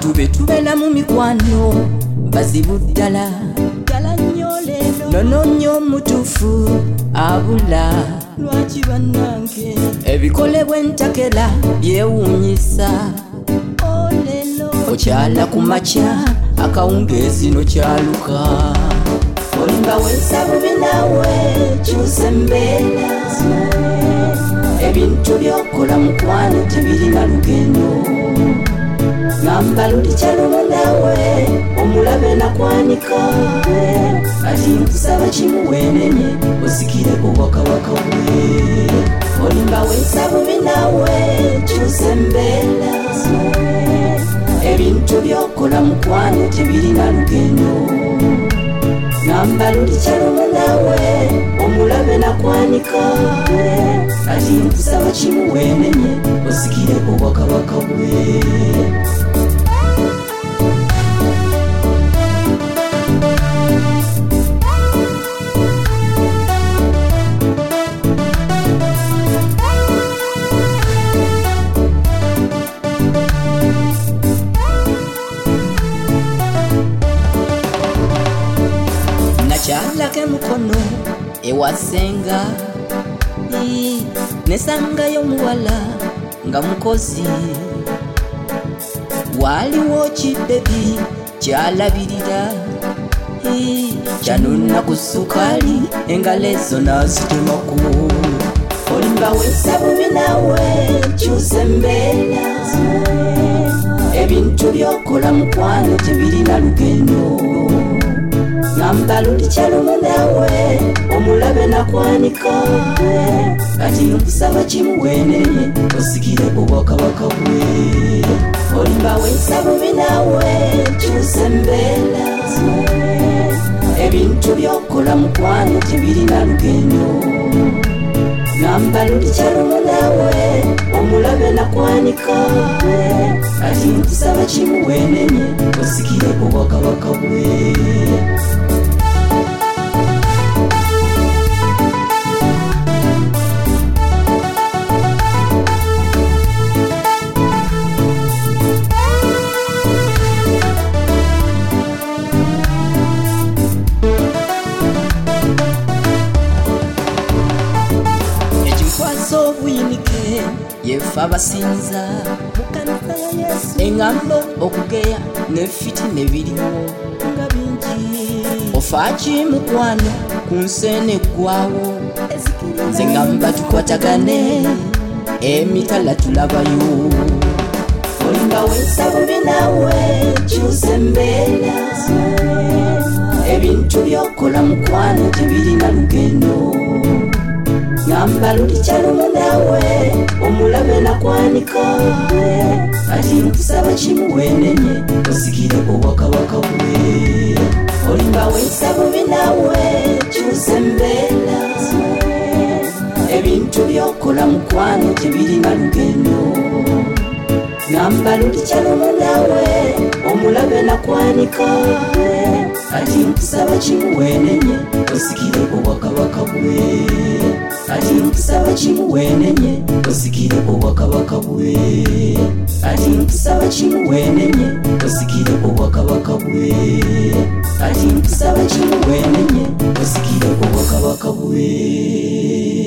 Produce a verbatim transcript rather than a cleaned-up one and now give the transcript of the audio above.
abantu betubela mu mikwano bazibu ddala ddala nnyo leero nono nnyo mutufu abula lwaki bannange ebikolebwa entakera byewuunyisa olelo okyala ku makya akawungeezi nokyaluka olimba wensa bubi nawe kyusa embeera ebintu byokola mukwano tebirina lugendo ngamba luli kyalumu nawe omulabe nakwanika ati nkusaba kimu wenenye osikire obwakabaka bwe olimba wensa bubi nawe kyusa embeera ebintu byokola mukwano tebirina lugendo ngamba luli kyalumu nawe omulabe nakwanika ati nkusaba kimu wenenye osikire obwakabaka bwe nakyalako emukono ewasenga nesangayo muwala nga mukozi waliwo kibebi kyalabirira kyanonna ku sukali engalo ezo nazitemako olimba wensa bubi nawe kyusa embeera ebintu byokola mukwano tebirina lugendo ngamba luli kyalumu nawe omulabe nakwanika ati nkusaba kimu wenenye osikire obwakabaka bwe olimba wensa bubi nawe kyusa embeera ebintu byokola mukwano tebirina lugendo ngamba luli kyalumu nawe omulabe nakwanika ati nkusaba kimu wenenye osikire obwakabaka bwe obuyinike yefe abasinza mukanisa ya yesu eŋŋambo okugeya nefiti nebiriwo nga bingi ofaaki mukwano ku nseene eggwawo nze ŋŋamba tukwatagane emitala tulabayo olimba wensa bubi nawe kyusa embeera ebintu byokola mukwano tebirina lugendo ngamba luli kyalumu nawe omulabe nakwanika ati nkusaba kimu wenenye osikire obwakabaka bwe olimba wensa bubi nawe kyusa embeera ebintu byokola mukwano tebirina lugendo ngamba luli kyalumu nawe omulabe nakwanika ati nkusaba kimu wenenye osikire obwakabaka bwe ati nkusaba kimu wenenye osikire obwakabaka bwe ati nkusaba kimu wenenye osikire obwakabaka bwe ati nkusaba kimu wenenye osikire obwakabaka bwe